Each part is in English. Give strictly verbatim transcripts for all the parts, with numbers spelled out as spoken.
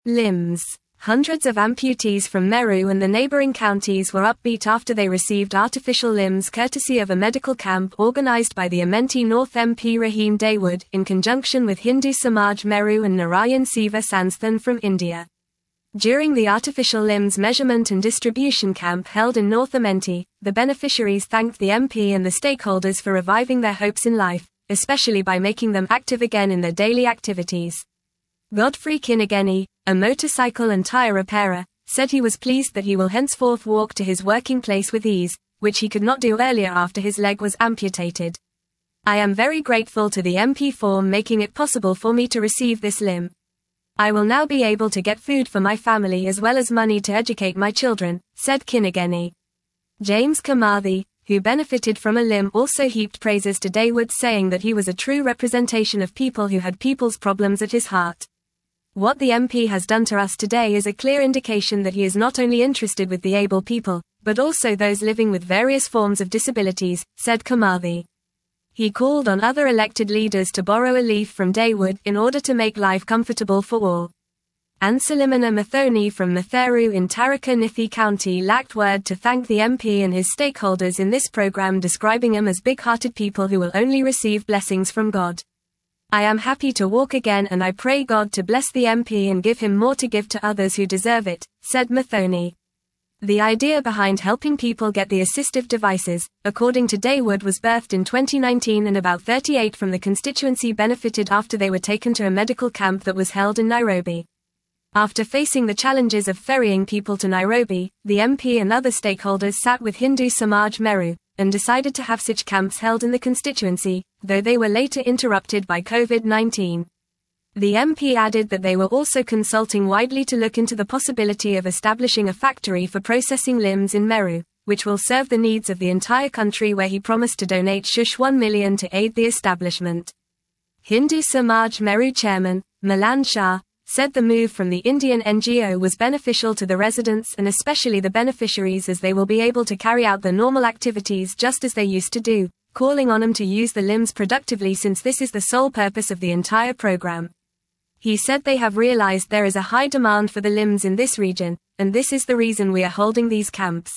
Limbs. Hundreds of amputees from Meru and the neighboring counties were upbeat after they received artificial limbs courtesy of a medical camp organized by the Amenti North M P Rahim Dawood in conjunction with Hindu Samaj Meru and Narayan Seva Sansthan from India. During the artificial limbs measurement and distribution camp held in North Amenti, the beneficiaries thanked the M P and the stakeholders for reviving their hopes in life, especially by making them active again in their daily activities. Godfrey Kinigeni, a motorcycle and tire repairer, said he was pleased that he will henceforth walk to his working place with ease, which he could not do earlier after his leg was amputated. I am very grateful to the M P for making it possible for me to receive this limb. I will now be able to get food for my family as well as money to educate my children, said Kinigeni. James Kamathi, who benefited from a limb, also heaped praises to Dawood, saying that he was a true representation of people who had people's problems at his heart. What the M P has done to us today is a clear indication that he is not only interested with the able people, but also those living with various forms of disabilities, said Kamathi. He called on other elected leaders to borrow a leaf from Dawood in order to make life comfortable for all. Ansalimana Mathoni from Matheru in Tharaka Nithi County lacked word to thank the M P and his stakeholders in this program, describing them as big-hearted people who will only receive blessings from God. I am happy to walk again and I pray God to bless the M P and give him more to give to others who deserve it, said Mathoni. The idea behind helping people get the assistive devices, according to Dawood, was birthed in twenty nineteen and about thirty-eight from the constituency benefited after they were taken to a medical camp that was held in Nairobi. After facing the challenges of ferrying people to Nairobi, the M P and other stakeholders sat with Hindu Samaj Meru, and decided to have such camps held in the constituency, though they were later interrupted by COVID nineteen. The M P added that they were also consulting widely to look into the possibility of establishing a factory for processing limbs in Meru, which will serve the needs of the entire country, where he promised to donate shush one million to aid the establishment. Hindu Samaj Meru chairman, Milan Shah, said the move from the Indian N G O was beneficial to the residents and especially the beneficiaries, as they will be able to carry out their normal activities just as they used to do, calling on them to use the limbs productively since this is the sole purpose of the entire program. He said they have realized there is a high demand for the limbs in this region, and this is the reason we are holding these camps.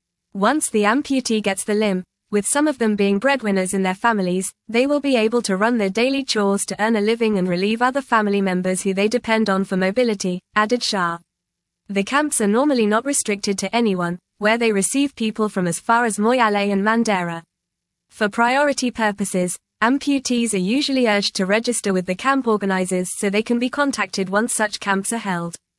Once the amputee gets the limb, with some of them being breadwinners in their families, they will be able to run their daily chores to earn a living and relieve other family members who they depend on for mobility, added Shah. The camps are normally not restricted to anyone, where they receive people from as far as Moyale and Mandera. For priority purposes, amputees are usually urged to register with the camp organizers so they can be contacted once such camps are held.